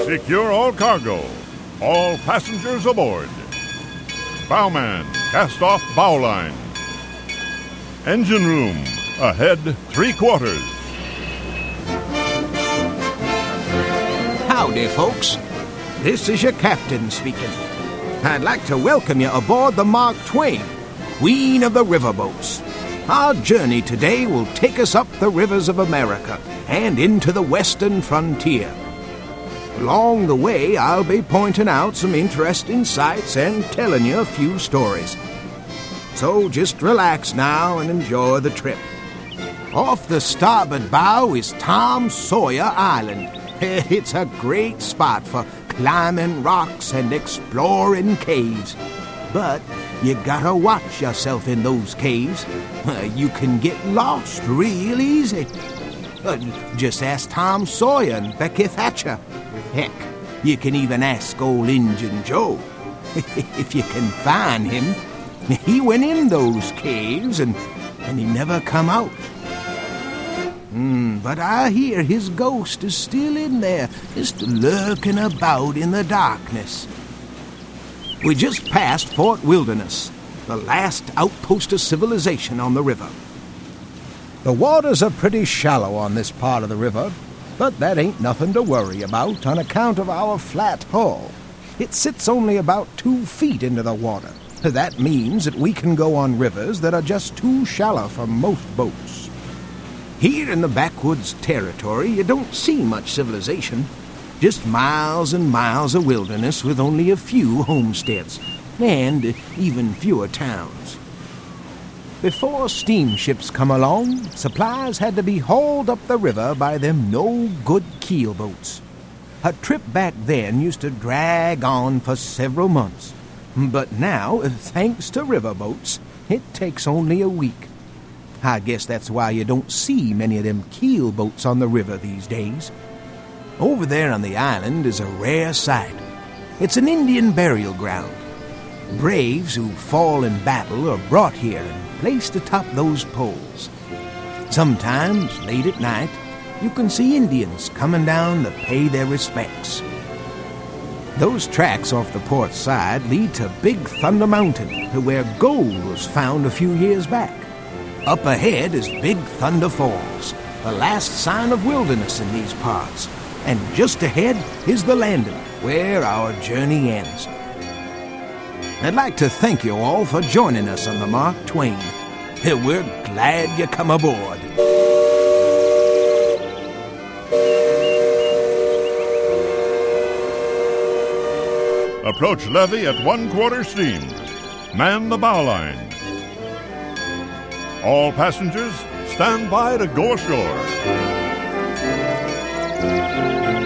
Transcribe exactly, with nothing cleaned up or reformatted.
Secure all cargo. All passengers aboard. Bowman, cast off bow line. Engine room, ahead three quarters. Howdy, folks. This is your captain speaking. I'd like to welcome you aboard the Mark Twain, Queen of the Riverboats. Our journey today will take us up the rivers of America and into the western frontier. Along the way, I'll be pointing out some interesting sights and telling you a few stories. So just relax now and enjoy the trip. Off the starboard bow is Tom Sawyer Island. It's a great spot for climbing rocks and exploring caves. But you gotta watch yourself in those caves. You can get lost real easy. Just ask Tom Sawyer and Becky Thatcher. Heck, you can even ask old Injun Joe. If you can find him. He went in those caves and, and he never come out. Mm, but I hear his ghost is still in there, just lurking about in the darkness. We just passed Fort Wilderness, the last outpost of civilization on the river. The waters are pretty shallow on this part of the river, but that ain't nothing to worry about on account of our flat hull. It sits only about two feet into the water. That means that we can go on rivers that are just too shallow for most boats. Here in the backwoods territory, you don't see much civilization. Just miles and miles of wilderness with only a few homesteads, and even fewer towns. Before steamships come along, supplies had to be hauled up the river by them no-good keel boats. A trip back then used to drag on for several months. But now, thanks to riverboats, it takes only a week. I guess that's why you don't see many of them keel boats on the river these days. Over there on the island is a rare sight. It's an Indian burial ground. Braves who fall in battle are brought here and placed atop those poles. Sometimes, late at night, you can see Indians coming down to pay their respects. Those tracks off the port side lead to Big Thunder Mountain, where gold was found a few years back. Up ahead is Big Thunder Falls, the last sign of wilderness in these parts. And just ahead is the landing, where our journey ends. I'd like to thank you all for joining us on the Mark Twain. We're glad you come aboard. Approach levee at one-quarter steam. Man the bow line. All passengers, stand by to go ashore.